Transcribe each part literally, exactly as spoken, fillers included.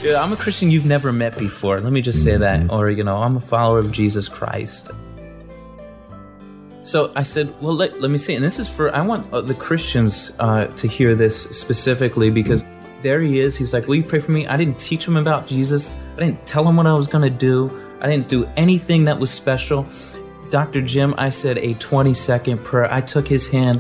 Yeah, I'm a Christian you've never met before. Let me just say that. Or, you know, I'm a follower of Jesus Christ. So I said, well, let, let me see. And this is for, I want uh, the Christians uh, to hear this specifically, because there he is. He's like, will you pray for me? I didn't teach him about Jesus. I didn't tell him what I was going to do. I didn't do anything that was special. Doctor Jim, I said a twenty second prayer. I took his hand.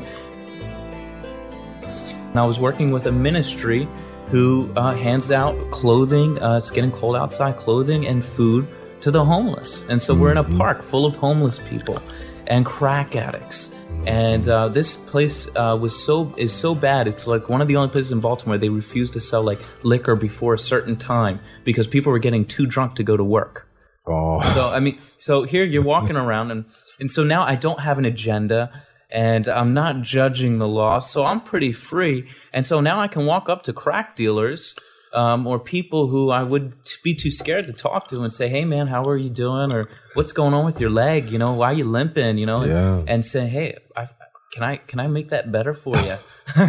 And I was working with a ministry who uh, hands out clothing. Uh, it's getting cold outside, clothing and food to the homeless. And so we're in a park full of homeless people and crack addicts. And uh, this place uh, was so is so bad. It's like one of the only places in Baltimore they refuse to sell like liquor before a certain time because people were getting too drunk to go to work. Oh. So I mean, so here you're walking around, and and so now I don't have an agenda, and I'm not judging the law, so I'm pretty free. And so now I can walk up to crack dealers um, or people who I would t- be too scared to talk to and say, "Hey, man, how are you doing?" Or "What's going on with your leg? You know, why are you limping?" You know, yeah. and, and say, "Hey, I, can I can I make that better for you?"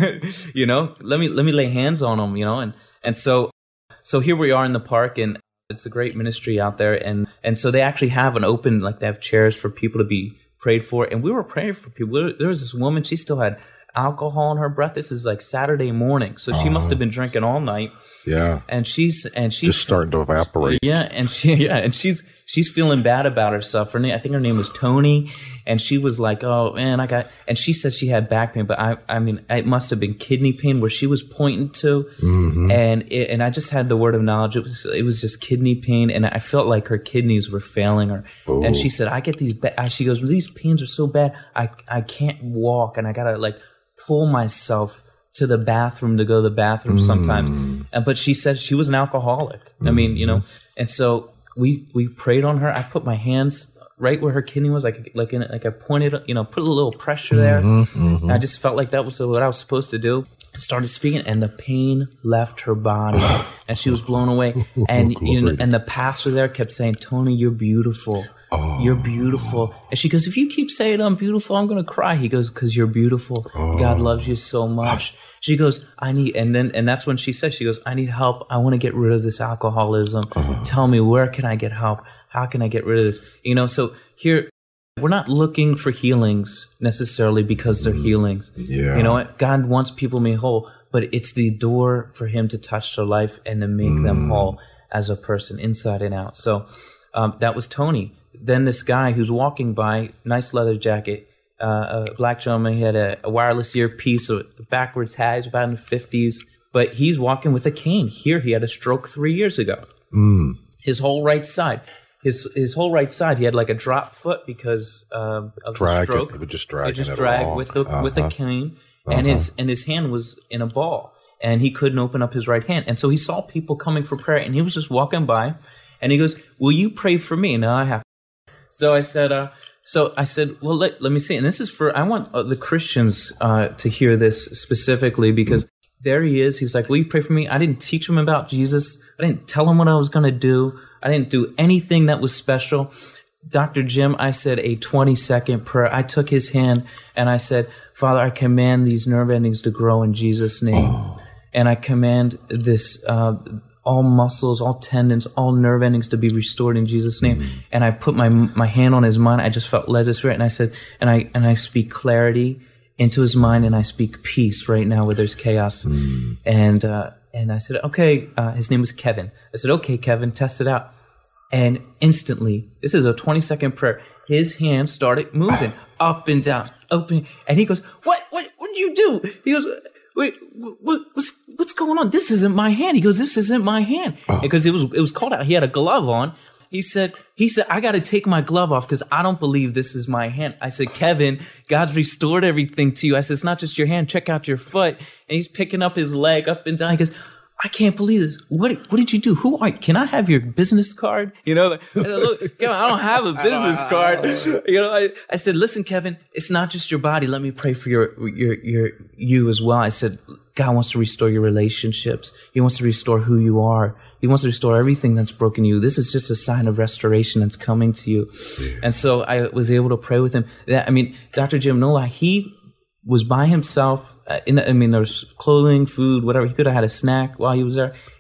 You know, let me let me lay hands on them. You know, and and so so here we are in the park, and it's a great ministry out there, and and so they actually have an open, like they have chairs for people to be prayed for, and we were praying for people. There was this woman, she still had alcohol in her breath. This is like Saturday morning, so she uh-huh. must have been drinking all night. Yeah, and she's and she's just starting to evaporate. Yeah, and she yeah, and she's she's feeling bad about herself. Her name, I think her name was Tony, and she was like, "Oh man, I got." And she said she had back pain, but I I mean, it must have been kidney pain where she was pointing to, mm-hmm. and it, and I just had the word of knowledge. It was it was just kidney pain, and I felt like her kidneys were failing her. Ooh. And she said, "I get these." Ba-, she goes, "These pains are so bad, I I can't walk, and I gotta like pull myself to the bathroom to go to the bathroom sometimes." Mm. And but she said she was an alcoholic. Mm-hmm. I mean, you know, and so we we prayed on her. I put my hands right where her kidney was, like like in, like I pointed, you know, put a little pressure there. Mm-hmm, mm-hmm. And I just felt like that was what I was supposed to do. I started speaking, and the pain left her body, and she was blown away. And you know, and the pastor there kept saying, "Tony, you're beautiful. Oh. You're beautiful." And she goes, "If you keep saying I'm beautiful, I'm going to cry." He goes, "Because you're beautiful. Oh. God loves you so much." She goes, "I need," and then, and that's when she said, she goes, "I need help. I want to get rid of this alcoholism. Oh. Tell me, where can I get help? How can I get rid of this?" You know, so here, we're not looking for healings necessarily because they're healings. Yeah. You know what? God wants people made whole, but it's the door for him to touch their life and to make mm. them whole as a person, inside and out. So um, that was Tony. Then this guy who's walking by, nice leather jacket, uh, a black gentleman, he had a, a wireless earpiece, a backwards hat, he's about in the fifties, but he's walking with a cane. Here, he had a stroke three years ago. Mm. His whole right side. His his whole right side, he had like a drop foot because um, of drag the stroke. It, it would just drag. It just dragged with the uh-huh. with a cane, uh-huh. and his and his hand was in a ball, and he couldn't open up his right hand. And so he saw people coming for prayer, and he was just walking by, and he goes, "Will you pray for me?" Now I have. So I said, uh, so I said, well, let let me see. And this is for I want uh, the Christians uh, to hear this specifically, because mm-hmm. there he is. He's like, "Will you pray for me?" I didn't teach him about Jesus. I didn't tell him what I was going to do. I didn't do anything that was special. Doctor Jim, I said a twenty second prayer. I took his hand and I said, "Father, I command these nerve endings to grow in Jesus' name. Oh. And I command this, uh, all muscles, all tendons, all nerve endings to be restored in Jesus' name." Mm. And I put my my hand on his mind. I just felt led this right. And I said, and I and I speak clarity into his mind, and I speak peace right now where there's chaos. Mm. And uh, and I said, okay, uh, his name was Kevin. I said, "Okay, Kevin, test it out." And instantly, this is a twenty second prayer, his hand started moving up and down, up and, and he goes, what, what, what did you do? He goes, wait, what, what's, what's going on? This isn't my hand. He goes, this isn't my hand. Oh. Because it was, it was cold out. He had a glove on. He said, he said, "I got to take my glove off because I don't believe this is my hand." I said, "Kevin, God's restored everything to you." I said, "It's not just your hand. Check out your foot." And he's picking up his leg up and down. He goes, "I can't believe this. What What did you do? Who are you? Can I have your business card?" You know, like, look, Kevin, I don't have a business card. You know, I, I said, "Listen, Kevin, it's not just your body. Let me pray for your your your you as well." I said, "God wants to restore your relationships. He wants to restore who you are. He wants to restore everything that's broken you. This is just a sign of restoration that's coming to you." Yeah. And so I was able to pray with him. That, I mean, Doctor Jim Nola, he was by himself. Uh, in, I mean, there was clothing, food, whatever. He could have had a snack while he was there.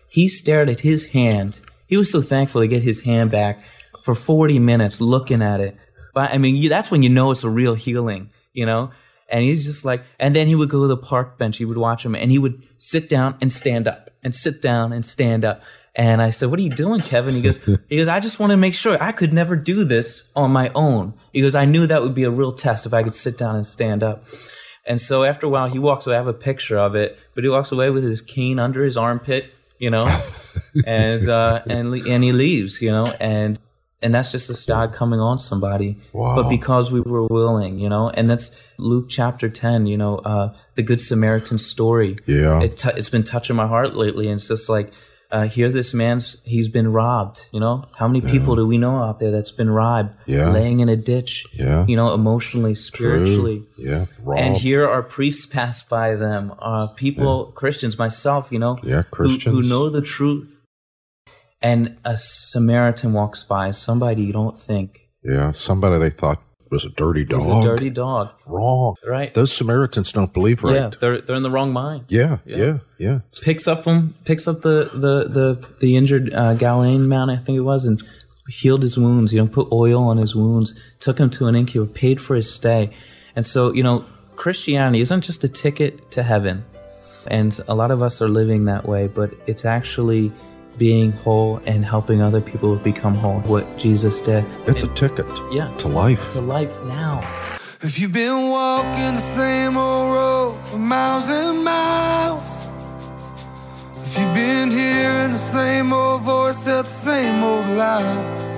he stared at his hand. He was so thankful to get his hand back for forty minutes looking at it. But I mean, you, that's when you know it's a real healing, you know? And he's just like, and then he would go to the park bench. He would watch him, and he would sit down and stand up, and sit down and stand up. And I said, "What are you doing, Kevin?" He goes, "He goes, I just want to make sure. I could never do this on my own." He goes, "I knew that would be a real test if I could sit down and stand up." And so after a while, he walks away. I have a picture of it, but he walks away with his cane under his armpit, you know, and uh, and and he leaves, you know, and. And that's just a God coming on somebody. Wow. But because we were willing, you know, and that's Luke chapter ten, you know, uh, the Good Samaritan story. Yeah. It t- it's been touching my heart lately. And it's just like, uh, here this man's, he's been robbed, you know. How many people yeah. do we know out there that's been robbed, yeah. laying in a ditch, yeah. you know, emotionally, spiritually. True. Yeah. Robbed. And here are priests passed by them, uh, people, yeah. Christians, myself, you know, yeah, Christians. Who, who know the truth. And a Samaritan walks by, somebody you don't think. Yeah, somebody they thought was a dirty dog. Was a dirty dog. Wrong. Right. Those Samaritans don't believe right. Yeah, they're they're in the wrong mind. Yeah, yeah, yeah. yeah. Picks up him, picks up the the the, the injured uh, Galilean man, I think it was, and healed his wounds. You know, put oil on his wounds, took him to an innkeeper, paid for his stay. And so, you know, Christianity isn't just a ticket to heaven. And a lot of us are living that way, but it's actually being whole and helping other people become whole, what Jesus did. It's and, a ticket yeah, to life. To life now. If you've been walking the same old road for miles and miles, if you've been hearing the same old voice tell the same old lies,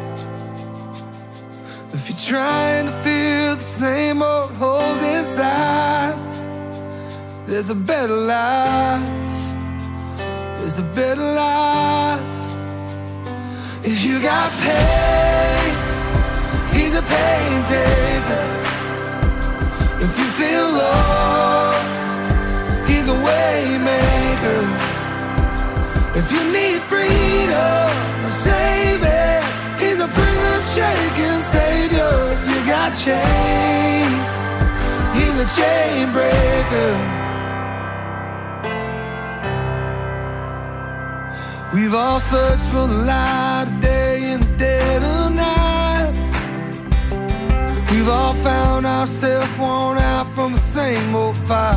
if you're trying to fill the same old holes inside, there's a better life. There's a better life. If you got pain, he's a pain taker. If you feel lost, he's a way maker. If you need freedom, a savior, he's a prison shaking savior. If you got chains, he's a chain breaker. We've all searched for the light of day in the dead of night. We've all found ourselves worn out from the same old fight.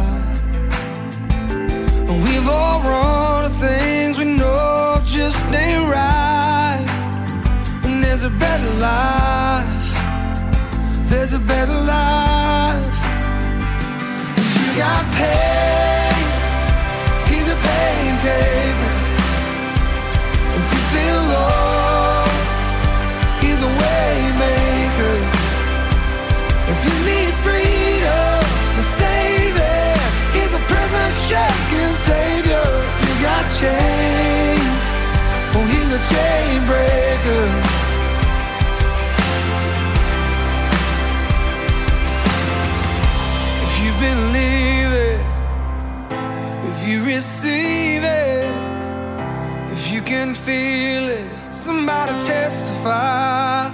And we've all run to things we know just ain't right. And there's a better life. There's a better life. If you got pain, he's a pain taker. If you feel lost, he's a way maker. If you need freedom, a savior, he's a prison shaking savior. If you got chains, oh, he's a chain breaker. If you believe it, if you receive it, if you can feel it, somebody testify.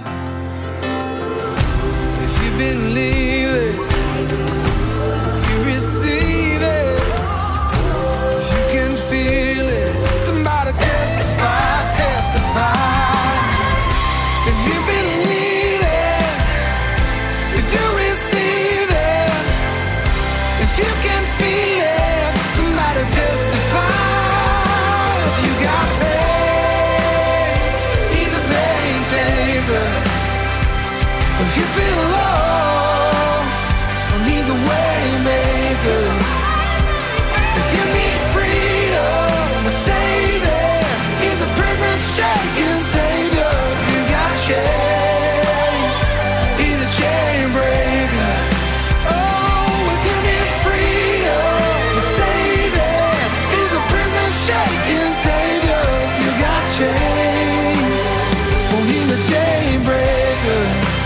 If you believe it, if you receive it, if you can feel it, somebody testify, testify. If you believe it, if you receive it, if you can feel it, somebody testify. If you feel lost, and he's a way maker. If you need freedom, a savior, he's a prison shaking savior. If you got chains, he's a chain breaker. Oh, if you need freedom, a savior, he's a prison shaking savior. If you got chains, oh, he's a chain breaker.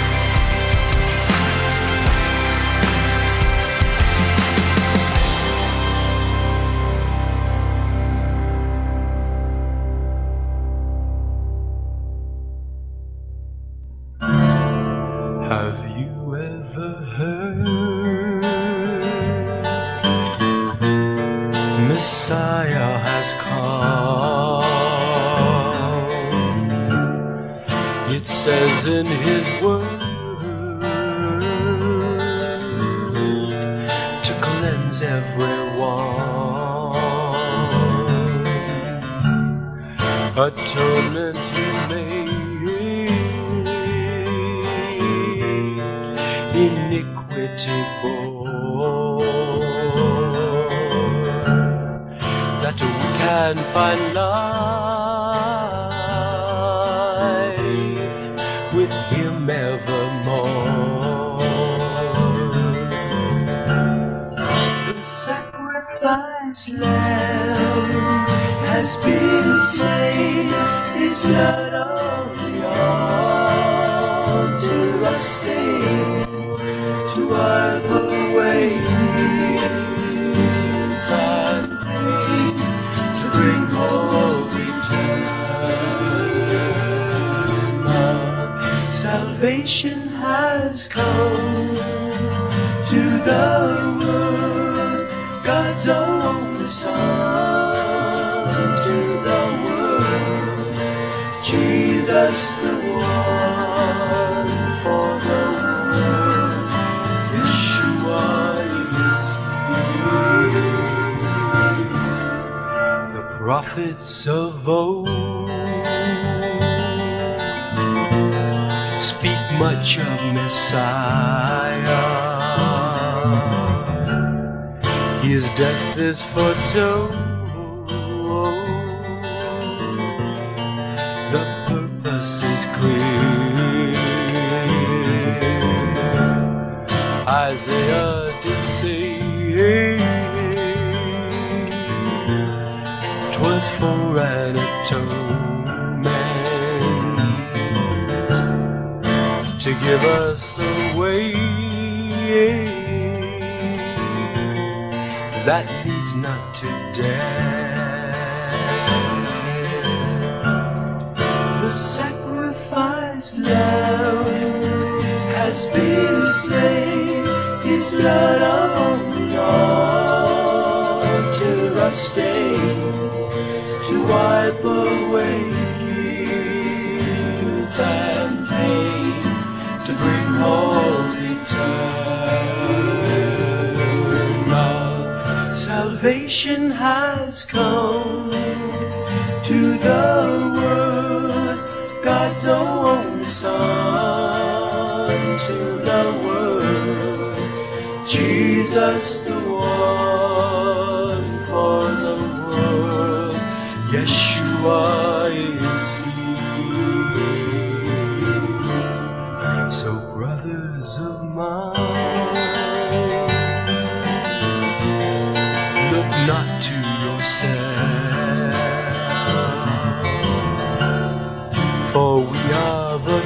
Have you ever heard Messiah has come? says in his word to cleanse everyone. Atonement he made, iniquity bore, that we can find life with him evermore. The sacrifice lamb has been slain, his blood on the altar stain, to wipe away guilt and pain, to bring hope eternal. Salvation has come to the world, God's only Son, to the world, Jesus the one for the world, Yeshua is here. The prophets of old speak much of Messiah. His death is foretold, the purpose is clear. Isaiah did say 'twas for an atonement, to give us a way that leads not to death. The sacrifice lamb has been slain, his blood on the altar stain, to wipe away guilt and pain, to bring hope eternal. Salvation has come to the world, God's only Son, to the world, Jesus the one for the world, Yeshua is he. So brothers of mine, look not to yourself, for we are but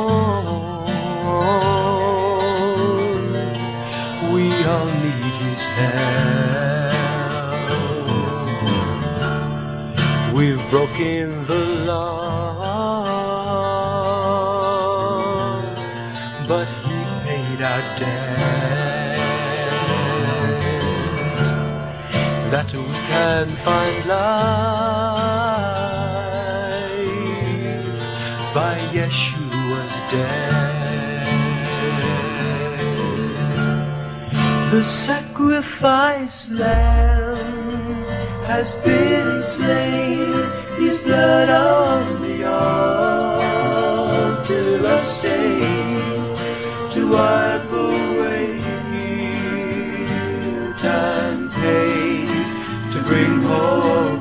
one. We all need his help. We've broken the law, but he paid our debt, that we can find life by Yeshua's death. The sacrifice lamb has been slain, his blood on the altar stain, to wipe away guilt and pain, to bring hope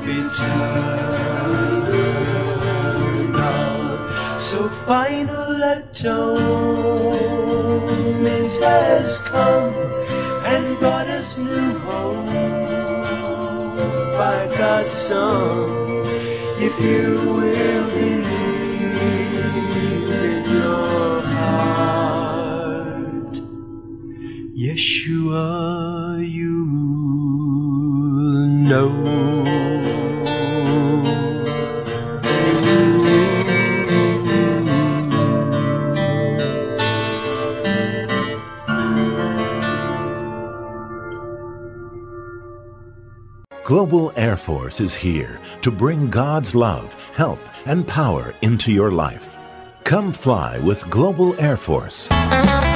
eternal. So final atonement has come and brought us new hope by God's Son. If you will believe in your heart, Yeshua you'll know. Global Air Force is here to bring God's love, help, and power into your life. Come fly with Global Air Force.